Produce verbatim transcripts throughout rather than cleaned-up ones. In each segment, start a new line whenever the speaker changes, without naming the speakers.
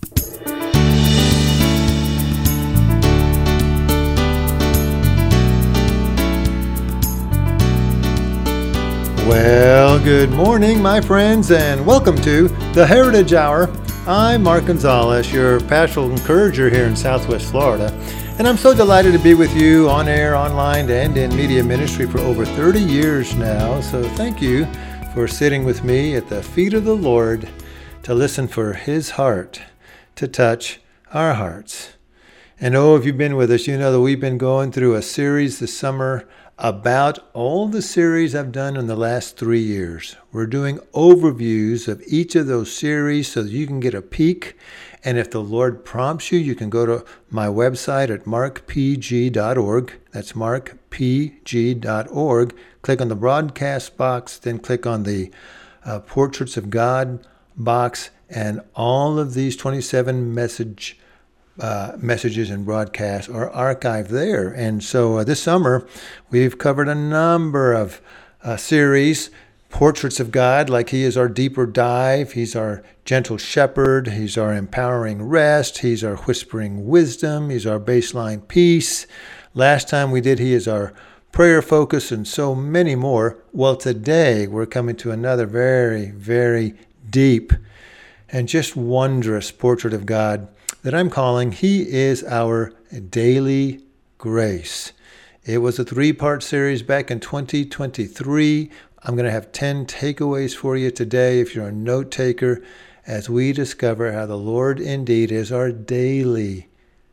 Well, good morning, my friends, and welcome to the Heritage Hour. I'm Mark Gonzalez, your pastoral encourager here in Southwest Florida, and I'm so delighted to be with you on air, online, and in media ministry for over thirty years now. So thank you for sitting with me at the feet of the Lord to listen for His heart to touch our hearts. And oh, if you've been with us, you know that we've been going through a series this summer about all the series I've done in the last three years. We're doing overviews of each of those series so that you can get a peek. And if the Lord prompts you, you can go to my website at mark p g dot org. That's mark p g dot org. Click on the broadcast box, then click on the uh, Portraits of God box, and all of these twenty-seven message Uh, messages and broadcasts are archived there. And so uh, this summer, we've covered a number of uh, series, Portraits of God, like He is our deeper dive. He's our gentle shepherd. He's our empowering rest. He's our whispering wisdom. He's our baseline peace. Last time we did He is our prayer focus, and so many more. Well, today we're coming to another very, very deep and just wondrous portrait of God that I'm calling He is Our Daily Grace. It was a three-part series back in twenty twenty-three. I'm going to have ten takeaways for you today if you're a note taker, as we discover how the Lord indeed is our daily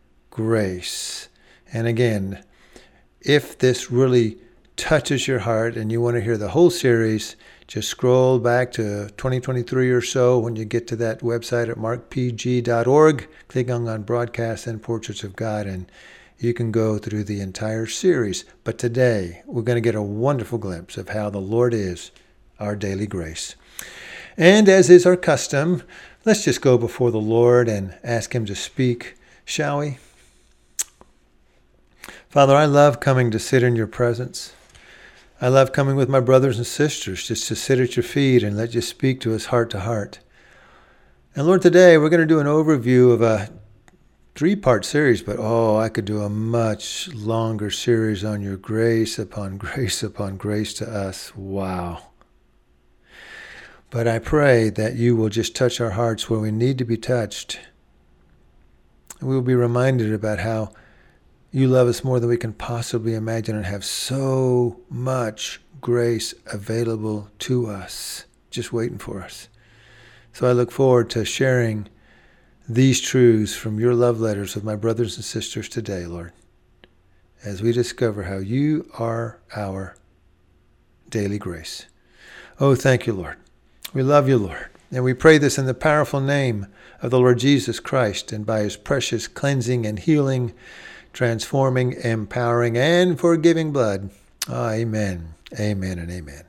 grace. And again, if this really touches your heart and you want to hear the whole series, just scroll back to twenty twenty-three or so when you get to that website at mark p g dot org. Click on, on Broadcasts and Portraits of God, and you can go through the entire series. But today, we're going to get a wonderful glimpse of how the Lord is our daily grace. And as is our custom, let's just go before the Lord and ask Him to speak, shall we? Father, I love coming to sit in your presence. I love coming with my brothers and sisters just to sit at your feet and let you speak to us heart to heart. And Lord, today we're going to do an overview of a three-part series, but oh, I could do a much longer series on your grace upon grace upon grace to us. Wow. But I pray that you will just touch our hearts where we need to be touched. We will be reminded about how you love us more than we can possibly imagine and have so much grace available to us, just waiting for us. So I look forward to sharing these truths from your love letters with my brothers and sisters today, Lord, as we discover how you are our daily grace. Oh, thank you, Lord. We love you, Lord. And we pray this in the powerful name of the Lord Jesus Christ and by His precious cleansing and healing, transforming, empowering, and forgiving blood. Oh, amen, amen, and amen.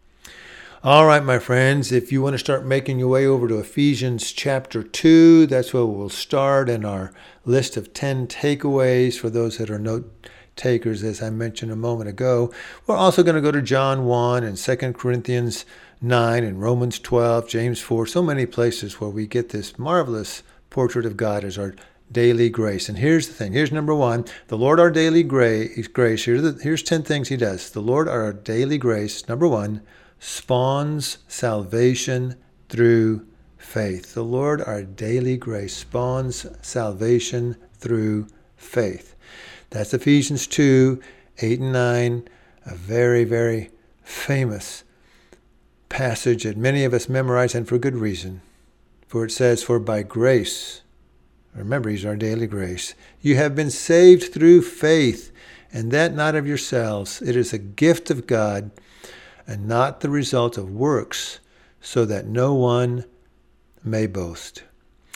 All right, my friends, if you want to start making your way over to Ephesians chapter two, that's where we'll start in our list of ten takeaways for those that are note takers, as I mentioned a moment ago. We're also going to go to John one and Second Corinthians nine and Romans twelve, James four, so many places where we get this marvelous portrait of God as our daily grace. And here's the thing. Here's number one. The Lord our daily grace. grace. Here's, the, here's ten things He does. The Lord our daily grace, number one, spawns salvation through faith. The Lord our daily grace spawns salvation through faith. That's Ephesians two, eight and nine, a very, very famous passage that many of us memorize, and for good reason. For it says, for by grace, remember, He's our daily grace, you have been saved through faith, and that not of yourselves. It is a gift of God, and not the result of works, so that no one may boast.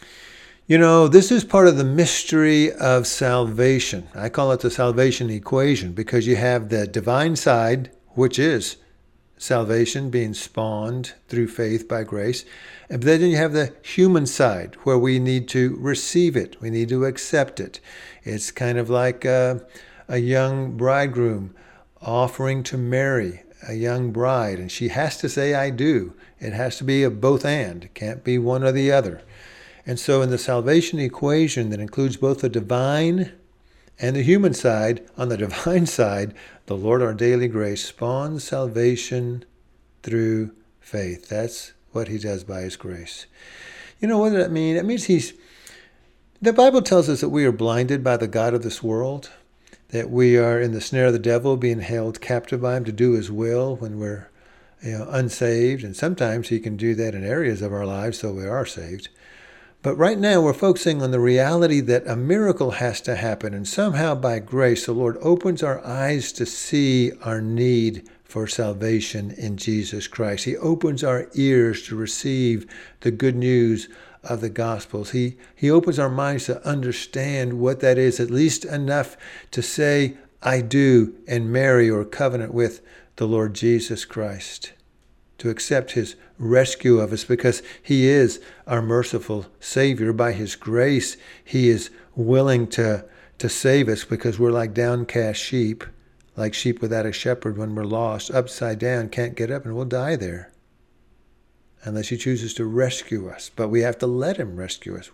You know, this is part of the mystery of salvation. I call it the salvation equation, because you have the divine side, which is salvation being spawned through faith by grace. And then you have the human side, where we need to receive it. We need to accept it. It's kind of like a, a young bridegroom offering to marry a young bride, and she has to say, I do. It has to be a both and. It can't be one or the other. And so in the salvation equation that includes both the divine and the human side, on the divine side, the Lord our daily grace spawns salvation through faith. That's what he does by his grace. You know, what does that mean? It means he's, the Bible tells us that we are blinded by the god of this world, that we are in the snare of the devil, being held captive by him to do his will when we're you know, unsaved. And sometimes he can do that in areas of our lives so we are saved. But right now we're focusing on the reality that a miracle has to happen. And somehow by grace, the Lord opens our eyes to see our need for salvation in Jesus Christ. He opens our ears to receive the good news of the Gospels. He, he opens our minds to understand what that is, at least enough to say, I do, and marry or covenant with the Lord Jesus Christ, to accept his rescue of us because he is our merciful Savior. By his grace, he is willing to, to save us because we're like downcast sheep, like sheep without a shepherd when we're lost, upside down, can't get up, and we'll die there unless he chooses to rescue us. But we have to let him rescue us.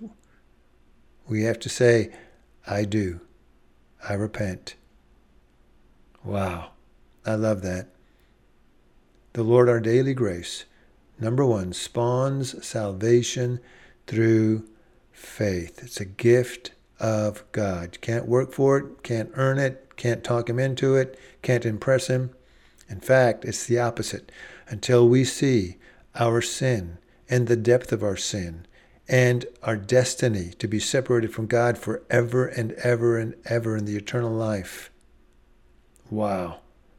We have to say, I do. I repent. Wow. I love that. The Lord our daily grace, number one, spawns salvation through faith. It's a gift of God. You can't work for it, can't earn it, can't talk him into it, can't impress him. In fact, it's the opposite. Until we see our sin and the depth of our sin and our destiny to be separated from God forever and ever and ever in the eternal life. Wow.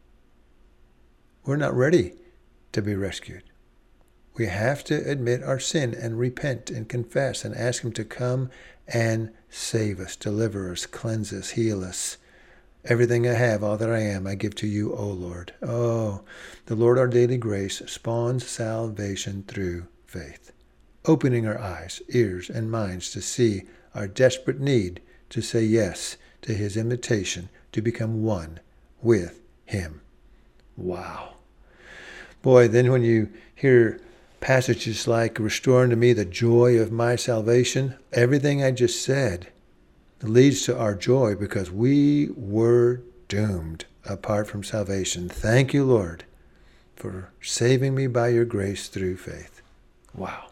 We're not ready to be rescued. We have to admit our sin and repent and confess and ask him to come and save us, deliver us, cleanse us, heal us. Everything I have, all that I am, I give to you, O Lord. Oh, the Lord our daily grace spawns salvation through faith, opening our eyes, ears, and minds to see our desperate need to say yes to his invitation to become one with him. Wow. Boy, then when you hear passages like, restore unto me the joy of my salvation, everything I just said leads to our joy because we were doomed apart from salvation. Thank you, Lord, for saving me by your grace through faith. Wow.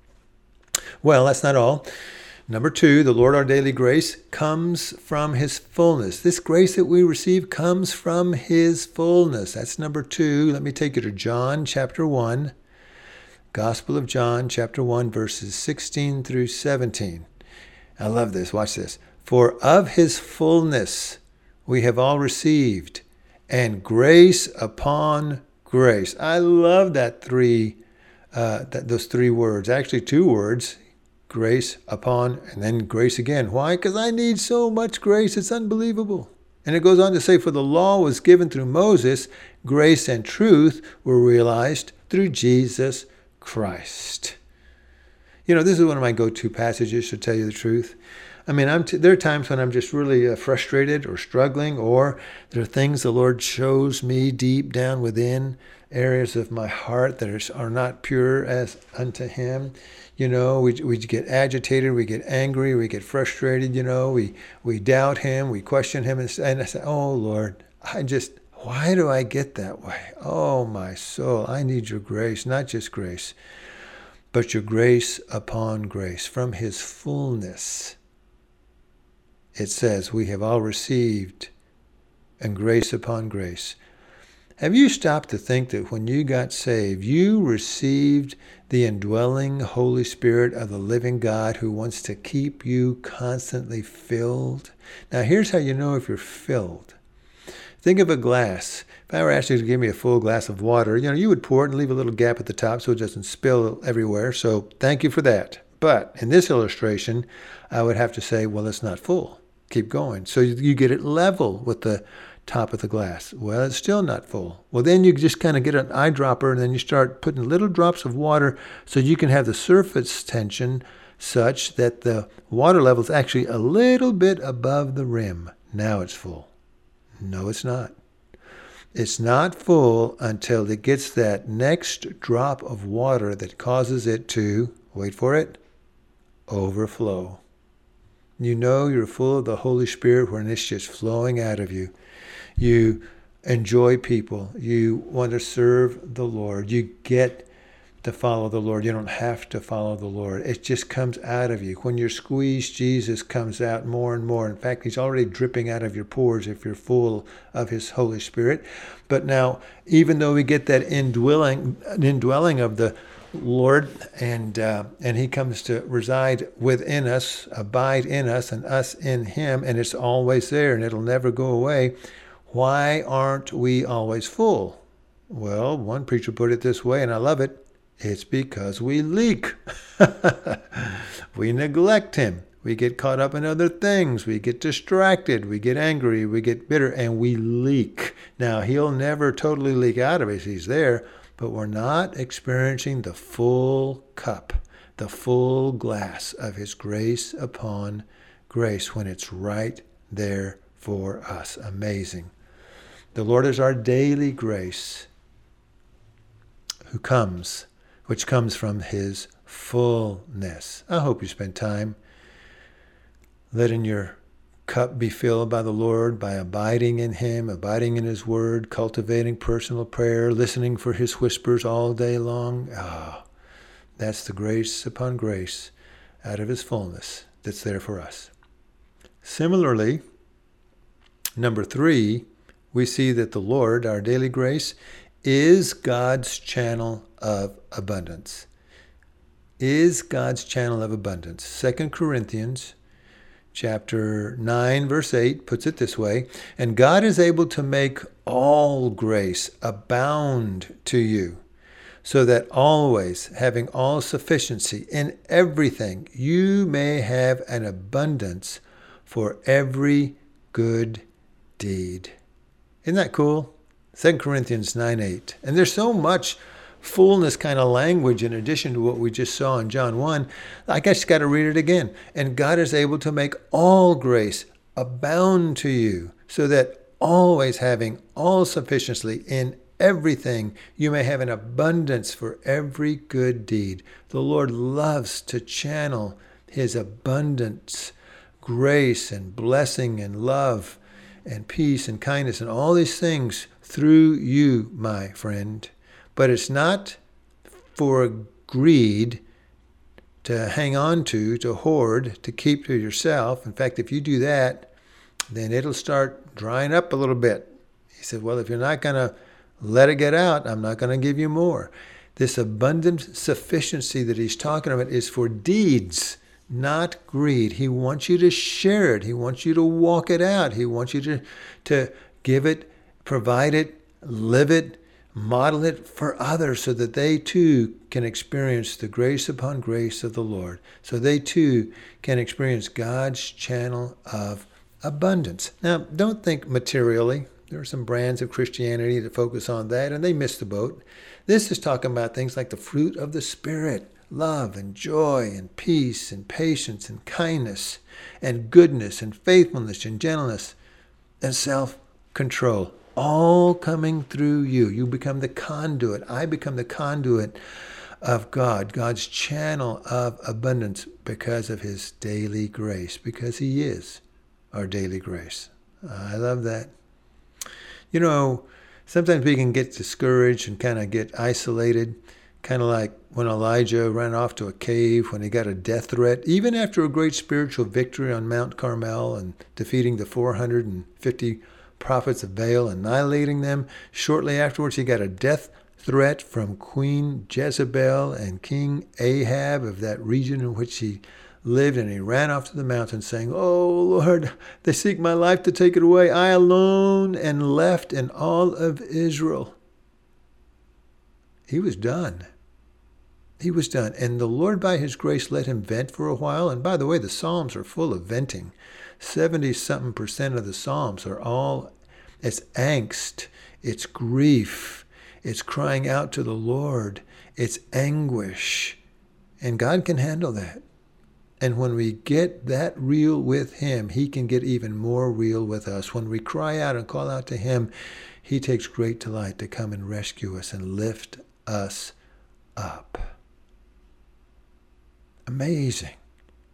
Well, that's not all. Number two, the Lord our daily grace comes from his fullness. This grace that we receive comes from his fullness. That's number two. Let me take you to John chapter one. Gospel of John chapter one, verses sixteen through seventeen. I love this. Watch this. For of his fullness we have all received, and grace upon grace. I love that three, uh, that those three words. Actually, two words. Grace upon, and then grace again. Why? Because I need so much grace. It's unbelievable. And it goes on to say, for the law was given through Moses, grace and truth were realized through Jesus Christ. You know, this is one of my go-to passages, to tell you the truth. I mean, I'm t- there are times when I'm just really uh, frustrated or struggling, or there are things the Lord shows me deep down within, areas of my heart that are, are not pure as unto him. You know, we we get agitated, we get angry, we get frustrated, you know, we, we doubt him, we question him, and, and I say, oh, Lord, I just, why do I get that way? Oh, my soul, I need your grace, not just grace, but your grace upon grace, from his fullness. It says, we have all received, and grace upon grace. Have you stopped to think that when you got saved, you received the indwelling Holy Spirit of the living God who wants to keep you constantly filled? Now, here's how you know if you're filled. Think of a glass. If I were asked you to give me a full glass of water, you know, you would pour it and leave a little gap at the top so it doesn't spill everywhere. So thank you for that. But in this illustration, I would have to say, well, it's not full. Keep going. So you get it level with the top of the glass. Well, it's still not full. Well, then you just kind of get an eyedropper and then you start putting little drops of water so you can have the surface tension such that the water level is actually a little bit above the rim. Now it's full. No, it's not. It's not full until it gets that next drop of water that causes it to, wait for it, overflow. You know you're full of the Holy Spirit when it's just flowing out of you. You enjoy people. You want to serve the Lord. You get to follow the Lord. You don't have to follow the Lord. It just comes out of you. When you're squeezed, Jesus comes out more and more. In fact, he's already dripping out of your pores if you're full of his Holy Spirit. But now, even though we get that indwelling, indwelling of the Lord, and uh, and he comes to reside within us, abide in us, and us in him, and it's always there, and it'll never go away. Why aren't we always full? Well, one preacher put it this way, and I love it. It's because we leak. We neglect him. We get caught up in other things. We get distracted. We get angry. We get bitter, and we leak. Now, he'll never totally leak out of us. He's there, but we're not experiencing the full cup, the full glass of his grace upon grace when it's right there for us. Amazing. The Lord is our daily grace who comes, which comes from his fullness. I hope you spend time letting your cup be filled by the Lord, by abiding in him, abiding in his word, cultivating personal prayer, listening for his whispers all day long. Ah, that's the grace upon grace out of his fullness that's there for us. Similarly, number three, we see that the Lord, our daily grace, is God's channel of abundance. Is God's channel of abundance. Second Corinthians chapter nine, verse eight puts it this way, and God is able to make all grace abound to you, so that always, having all sufficiency in everything, you may have an abundance for every good deed. Isn't that cool? Second Corinthians nine eight. And there's so much fullness kind of language in addition to what we just saw in John one. I guess you got to read it again. And God is able to make all grace abound to you, so that always having all sufficiency in everything, you may have an abundance for every good deed. The Lord loves to channel his abundance, grace and blessing and love and peace and kindness and all these things through you, my friend. But it's not for greed to hang on to, to hoard, to keep to yourself. In fact, if you do that, then it'll start drying up a little bit. He said, well, if you're not going to let it get out, I'm not going to give you more. This abundant sufficiency that he's talking about is for deeds, not greed. He wants you to share it. He wants you to walk it out. He wants you to, to give it, provide it, live it, model it for others, so that they too can experience the grace upon grace of the Lord. So they too can experience God's channel of abundance. Now, don't think materially. There are some brands of Christianity that focus on that, and they miss the boat. This is talking about things like the fruit of the Spirit, love and joy and peace and patience and kindness and goodness and faithfulness and gentleness and self-control, all coming through you. You become the conduit. I become the conduit of God, God's channel of abundance, because of his daily grace, because he is our daily grace. I love that. You know, sometimes we can get discouraged and kind of get isolated, kind of like when Elijah ran off to a cave when he got a death threat, even after a great spiritual victory on Mount Carmel and defeating the four hundred fifty prophets of Baal, annihilating them. Shortly afterwards, he got a death threat from Queen Jezebel and King Ahab of that region in which he lived, and he ran off to the mountain saying, oh, Lord, they seek my life to take it away. I alone and left in all of Israel. He was done. He was done. And the Lord, by his grace, let him vent for a while. And by the way, the Psalms are full of venting. seventy-something percent of the Psalms are all, it's angst, it's grief, it's crying out to the Lord, it's anguish. And God can handle that. And when we get that real with him, he can get even more real with us. When we cry out and call out to him, he takes great delight to come and rescue us and lift us up. Amazing.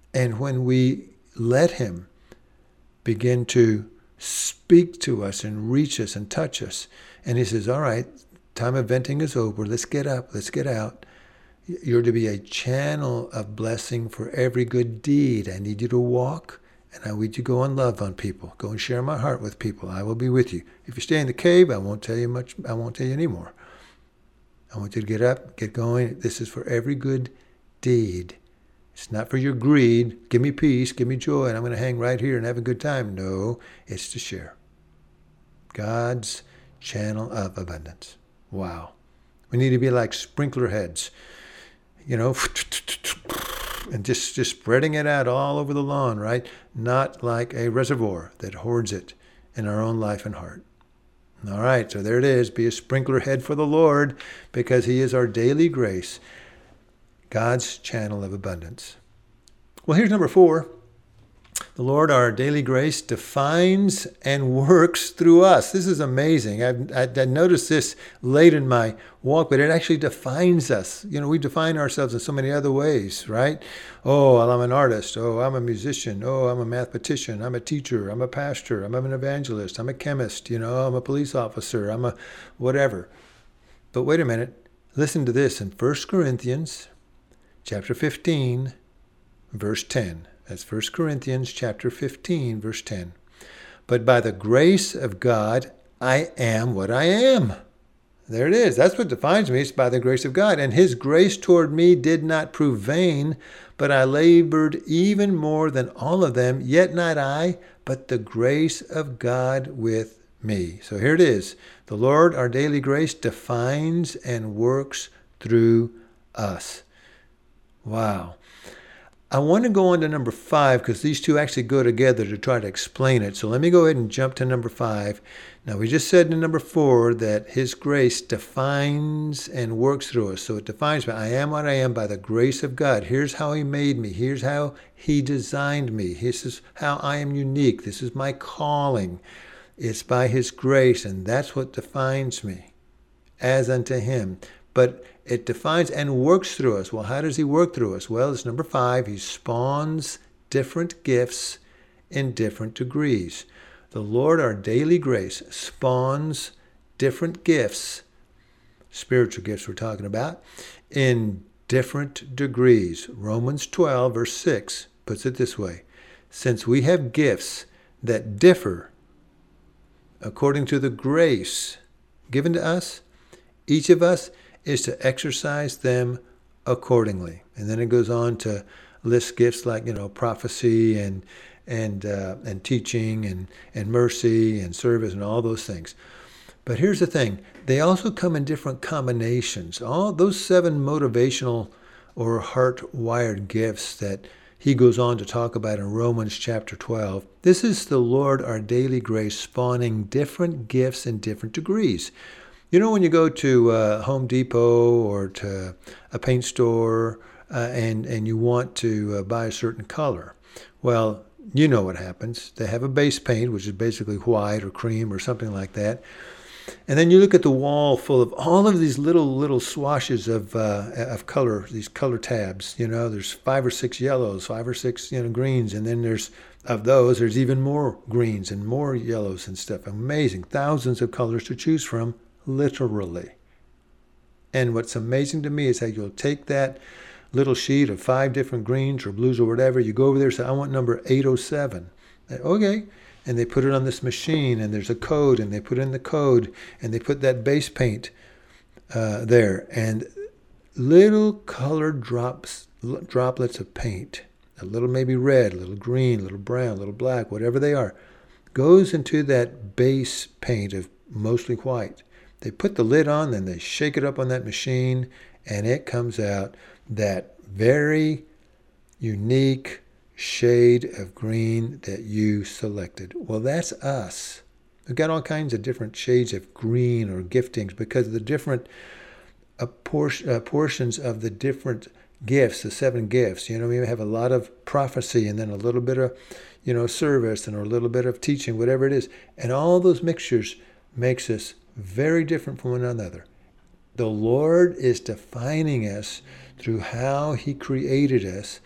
And when we let him begin to speak to us and reach us and touch us, and he says, all right, time of venting is over. Let's get up. Let's get out. You're to be a channel of blessing for every good deed. I need you to walk, and I need you to go and love on people. Go and share my heart with people. I will be with you. If you stay in the cave, I won't tell you much. I won't tell you anymore. I want you to get up, get going. This is for every good deed. It's not for your greed. Give me peace, give me joy, and I'm going to hang right here and have a good time. No, it's to share. God's channel of abundance. Wow. We need to be like sprinkler heads, you know, and just, just spreading it out all over the lawn, right? Not like a reservoir that hoards it in our own life and heart. All right, so there it is. Be a sprinkler head for the Lord, because he is our daily grace, God's channel of abundance. Well, here's number four. The Lord, our daily grace, defines and works through us. This is amazing. I, I, I noticed this late in my walk, but it actually defines us. You know, we define ourselves in so many other ways, right? Oh, well, I'm an artist. Oh, I'm a musician. Oh, I'm a mathematician. I'm a teacher. I'm a pastor. I'm an evangelist. I'm a chemist. You know, I'm a police officer. I'm a whatever. But wait a minute. Listen to this in First Corinthians chapter fifteen, verse ten. That's First Corinthians chapter fifteen, verse ten. But by the grace of God, I am what I am. There it is. That's what defines me. It's by the grace of God. And his grace toward me did not prove vain, but I labored even more than all of them, yet not I, but the grace of God with me. So here it is. The Lord, our daily grace, defines and works through us. Wow. I want to go on to number five, because these two actually go together to try to explain it. So let me go ahead and jump to number five. Now, we just said in number four that his grace defines and works through us. So it defines me. I am what I am by the grace of God. Here's how he made me. Here's how he designed me. This is how I am unique. This is my calling. It's by his grace, and that's what defines me as unto him. But it defines and works through us. Well, how does he work through us? Well, it's number five. He spawns different gifts in different degrees. The Lord, our daily grace, spawns different gifts, spiritual gifts we're talking about, in different degrees. Romans twelve, verse six, puts it this way. Since we have gifts that differ according to the grace given to us, each of us is to exercise them accordingly. And then it goes on to list gifts like, you know, prophecy and and uh, and teaching and, and mercy and service and all those things. But here's the thing. They also come in different combinations. All those seven motivational or heart-wired gifts that he goes on to talk about in Romans chapter twelve. This is the Lord, our daily grace, spawning different gifts in different degrees. You know, when you go to uh, Home Depot or to a paint store uh, and, and you want to uh, buy a certain color, well, you know what happens. They have a base paint, which is basically white or cream or something like that. And then you look at the wall full of all of these little, little swashes of uh, of color, these color tabs. You know, there's five or six yellows, five or six, you know, greens. And then there's, of those, there's even more greens and more yellows and stuff. Amazing. Thousands of colors to choose from. Literally. And what's amazing to me is how you'll take that little sheet of five different greens or blues or whatever, you go over there and say, I want number eight oh seven. Okay. And they put it on this machine, and there's a code, and they put in the code, and they put that base paint uh, there. And little colored drops, droplets of paint, a little maybe red, a little green, a little brown, a little black, whatever they are, goes into that base paint of mostly white. They put the lid on, then they shake it up on that machine, and it comes out that very unique shade of green that you selected. Well, that's us. We've got all kinds of different shades of green or giftings because of the different uh, por- uh, portions of the different gifts, the seven gifts. You know, we have a lot of prophecy and then a little bit of, you know, service and a little bit of teaching, whatever it is. And all those mixtures makes us very different from one another. The Lord is defining us through how he created us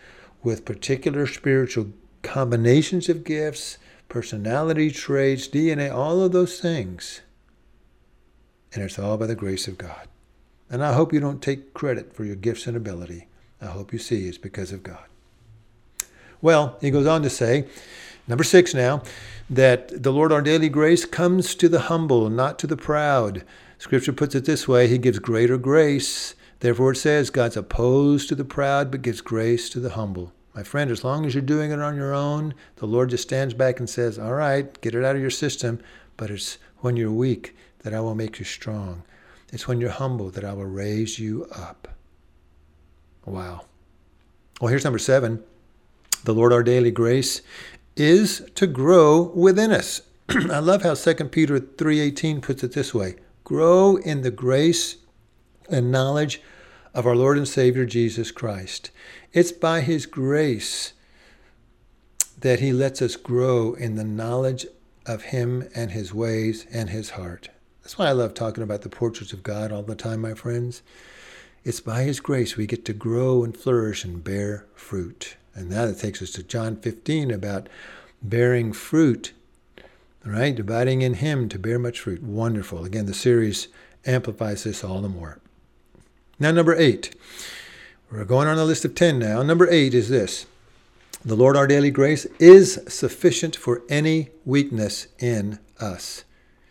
with particular spiritual combinations of gifts, personality traits, D N A, all of those things. And it's all by the grace of God. And I hope you don't take credit for your gifts and ability. I hope you see it's because of God. Well, he goes on to say, number six now, that the Lord our daily grace comes to the humble, not to the proud. Scripture puts it this way, he gives greater grace. Therefore it says, God's opposed to the proud, but gives grace to the humble. My friend, as long as you're doing it on your own, the Lord just stands back and says, all right, get it out of your system, but it's when you're weak that I will make you strong. It's when you're humble that I will raise you up. Wow. Well, here's number seven. The Lord our daily grace is to grow within us. I love how Second Peter three eighteen puts it this way. Grow in the grace and knowledge of our Lord and Savior Jesus Christ. It's by his grace that he lets us grow in the knowledge of him and his ways and his heart. That's why I love talking about the portraits of God all the time, my friends. It's by his grace we get to grow and flourish and bear fruit. And now that takes us to John fifteen about bearing fruit, right? Abiding in him to bear much fruit. Wonderful. Again, the series amplifies this all the more. Now, number eight. We're going on a list of ten now. Number eight is this. The Lord our daily grace is sufficient for any weakness in us.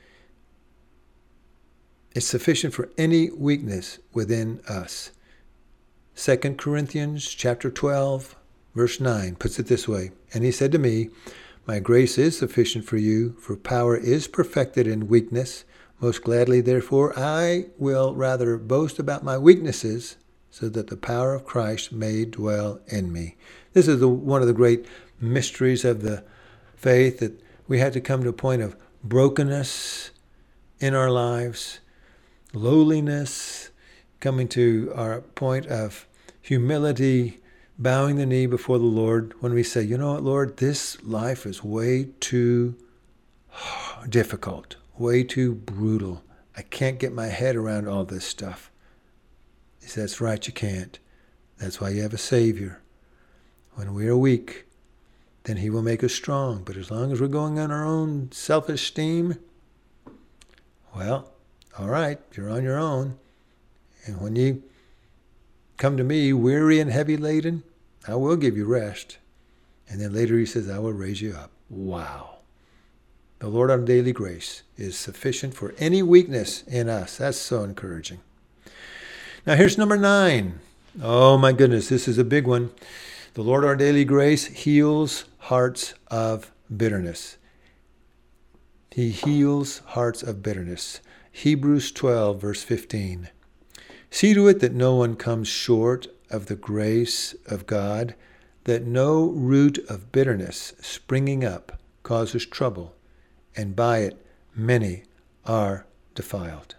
It's sufficient for any weakness within us. Second Corinthians chapter twelve, verse nine puts it this way. And he said to me, my grace is sufficient for you, for power is perfected in weakness. Most gladly, therefore, I will rather boast about my weaknesses, so that the power of Christ may dwell in me. This is the, one of the great mysteries of the faith, that we had to come to a point of brokenness in our lives, lowliness, coming to our point of humility, bowing the knee before the Lord when we say, you know what, Lord, this life is way too difficult, way too brutal. I can't get my head around all this stuff. He says, that's right, you can't. That's why you have a Savior. When we are weak, then he will make us strong. But as long as we're going on our own self-esteem, well, all right, you're on your own. And when you come to me weary and heavy laden, I will give you rest. And then later he says, I will raise you up. Wow. The Lord our daily grace is sufficient for any weakness in us. That's so encouraging. Now here's number nine. Oh my goodness, this is a big one. The Lord our daily grace heals hearts of bitterness. He heals hearts of bitterness. Hebrews twelve, verse fifteen. See to it that no one comes short of the grace of God, that no root of bitterness springing up causes trouble, and by it many are defiled.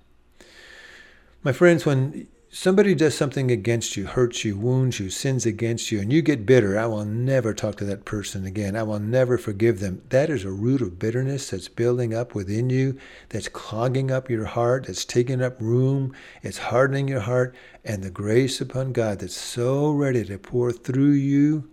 My friends, when somebody does something against you, hurts you, wounds you, sins against you, and you get bitter, I will never talk to that person again. I will never forgive them. That is a root of bitterness that's building up within you, that's clogging up your heart, that's taking up room, it's hardening your heart, and the grace upon God that's so ready to pour through you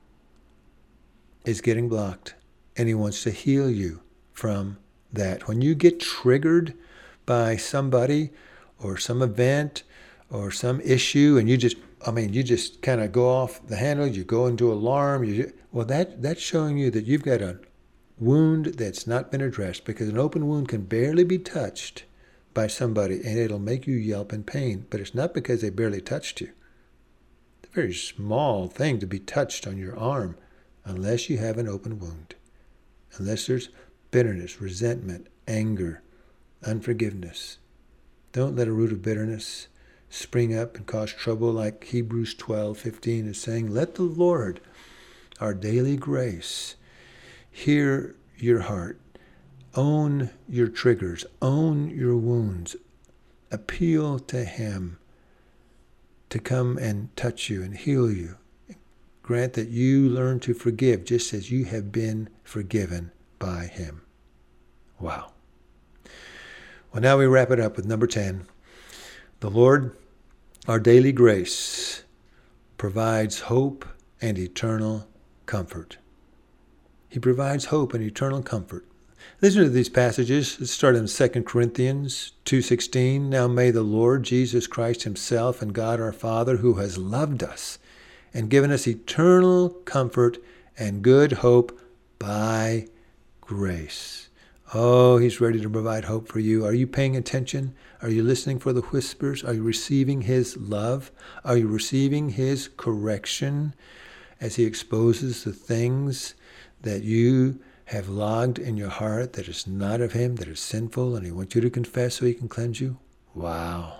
is getting blocked, and he wants to heal you from that. When you get triggered by somebody or some event or some issue, and you just, I mean, you just kind of go off the handle, you go into alarm, you, well, that that's showing you that you've got a wound that's not been addressed, because an open wound can barely be touched by somebody, and it'll make you yelp in pain, but it's not because they barely touched you. It's a very small thing to be touched on your arm, unless you have an open wound, unless there's bitterness, resentment, anger, unforgiveness. Don't let a root of bitterness spring up and cause trouble, like Hebrews twelve fifteen is saying. Let the Lord, our daily grace, hear your heart. Own your triggers. Own your wounds. Appeal to him to come and touch you and heal you. Grant that you learn to forgive just as you have been forgiven by him. Wow. Well, now we wrap it up with number ten. The Lord, our daily grace, provides hope and eternal comfort. He provides hope and eternal comfort. Listen to these passages. Let's start in Second Corinthians two sixteen. Now may the Lord Jesus Christ himself and God our Father, who has loved us and given us eternal comfort and good hope by grace. Oh, he's ready to provide hope for you. Are you paying attention? Are you listening for the whispers? Are you receiving his love? Are you receiving his correction as he exposes the things that you have logged in your heart that is not of him, that is sinful, and he wants you to confess so he can cleanse you? Wow.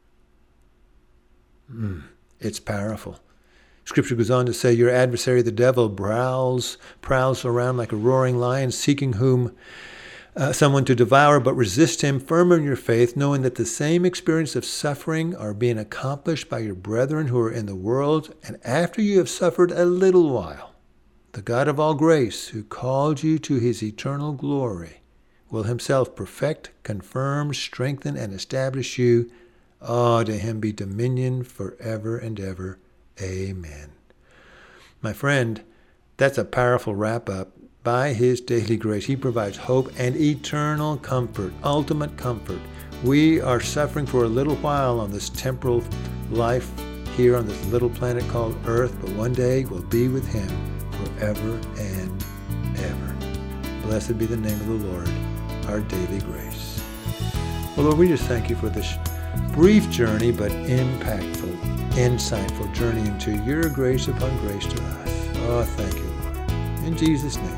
Mm, it's powerful. Scripture goes on to say, your adversary, the devil, prowls, prowls around like a roaring lion, seeking whom uh, someone to devour, but resist him firm in your faith, knowing that the same experience of suffering are being accomplished by your brethren who are in the world. And after you have suffered a little while, the God of all grace, who called you to his eternal glory, will himself perfect, confirm, strengthen, and establish you. Oh, to him be dominion forever and ever. Amen. My friend, that's a powerful wrap-up. By his daily grace, he provides hope and eternal comfort, ultimate comfort. We are suffering for a little while on this temporal life here on this little planet called Earth, but one day we'll be with him forever and ever. Blessed be the name of the Lord, our daily grace. Well, Lord, we just thank you for this brief journey, but impactful, insightful journey into your grace upon grace to us. Oh, thank you, Lord. In Jesus' name,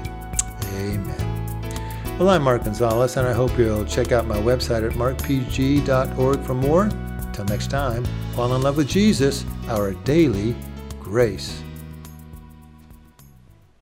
amen. Well, I'm Mark Gonzalez, and I hope you'll check out my website at mark p g dot org for more. Till next time, fall in love with Jesus, our daily grace.